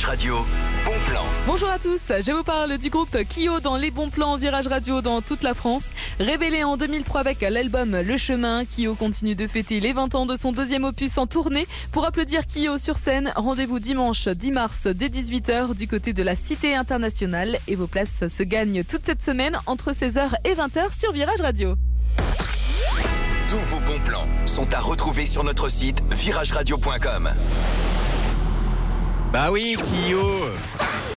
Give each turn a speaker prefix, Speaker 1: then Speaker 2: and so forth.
Speaker 1: Radio, bon plan.
Speaker 2: Bonjour à tous, je vous parle du groupe Kyo dans les bons plans Virage Radio dans toute la France. Révélé en 2003 avec l'album Le Chemin, Kyo continue de fêter les 20 ans de son deuxième opus en tournée. Pour applaudir Kyo sur scène, rendez-vous dimanche 10 mars dès 18h du côté de la Cité Internationale. Et vos places se gagnent toute cette semaine entre 16h et 20h sur Virage Radio.
Speaker 1: Tous vos bons plans sont à retrouver sur notre site virageradio.com.
Speaker 3: Bah oui, Kyo.